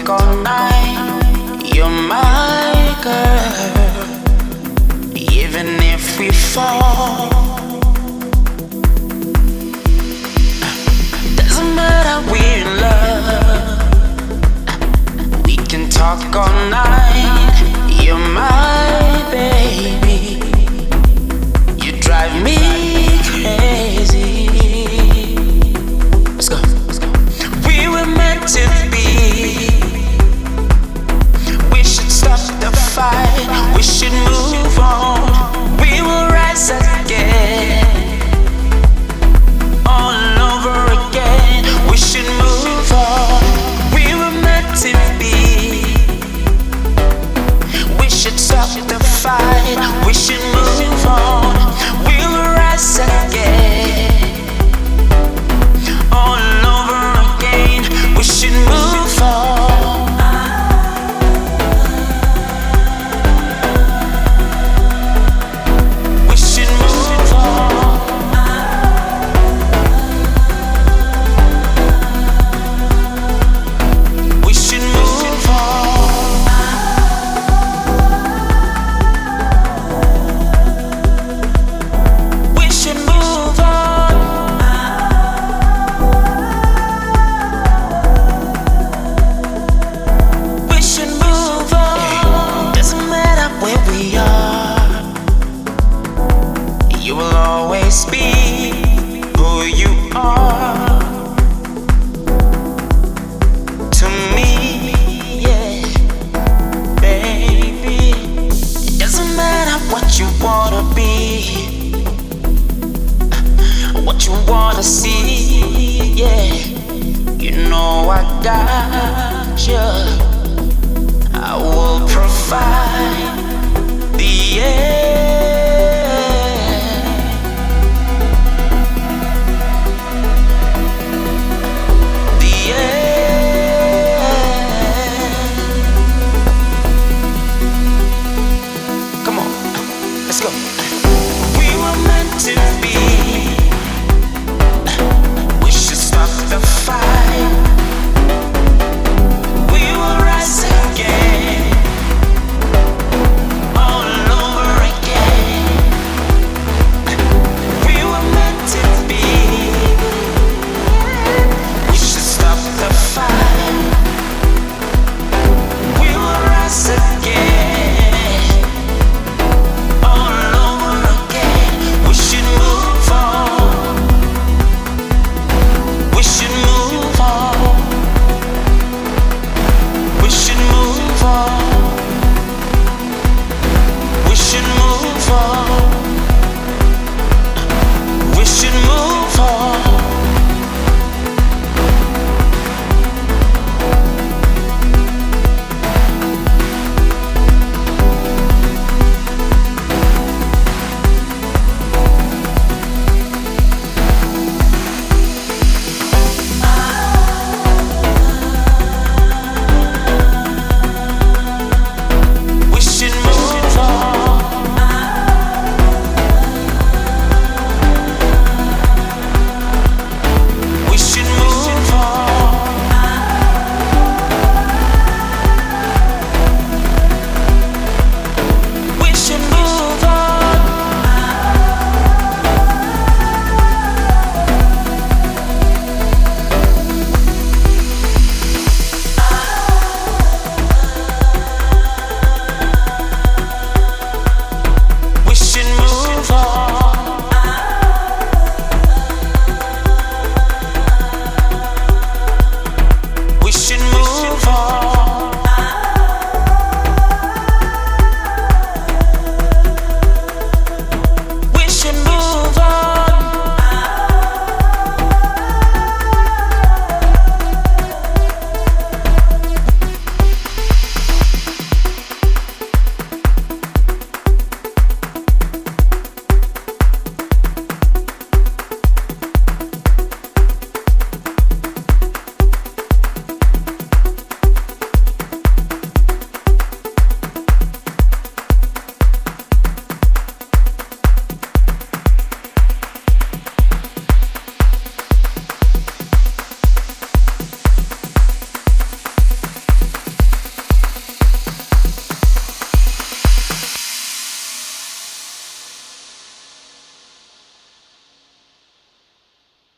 all night. You're my girl. Even if we fall, doesn't matter, we're in love. We can talk all night. You're my baby. You drive me crazy. Let's go. We were meant to be. We should stop the fight. We should move on. We will rise again. All over again. We should move on. We were meant to be. We should stop the fight. We should move on. We will rise again. All over again. We should move on. You will always be who you are to me, yeah, baby. It doesn't matter what you wanna be, what you wanna see, yeah. You know I got you. I will provide the air. Let's go. We were meant to